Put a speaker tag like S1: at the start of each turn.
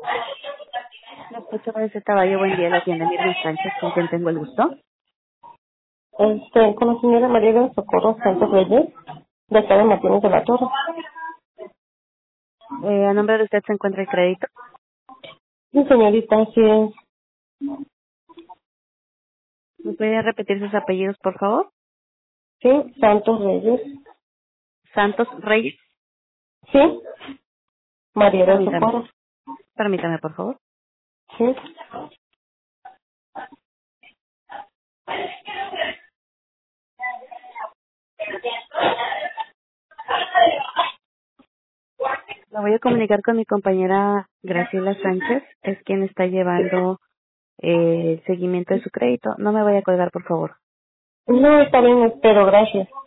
S1: La escucho de Caballo, buen día, la tienda Mirna Sánchez, con quien tengo el gusto.
S2: Con la señora María del Socorro Santos Reyes, de acá de Martínez de la Torre.
S1: A nombre de usted se encuentra el crédito.
S2: Mi señorita, así es.
S1: ¿Me puede repetir sus apellidos, por favor?
S2: Sí, Santos Reyes.
S1: Santos Reyes.
S2: Sí, María del
S1: Permítame,
S2: Socorro.
S1: permítame, por favor.
S2: Sí.
S1: Me voy a comunicar con mi compañera Graciela Sánchez, es quien está llevando el seguimiento de su crédito. No me vaya a colgar, por favor.
S2: No, está bien, espero, gracias.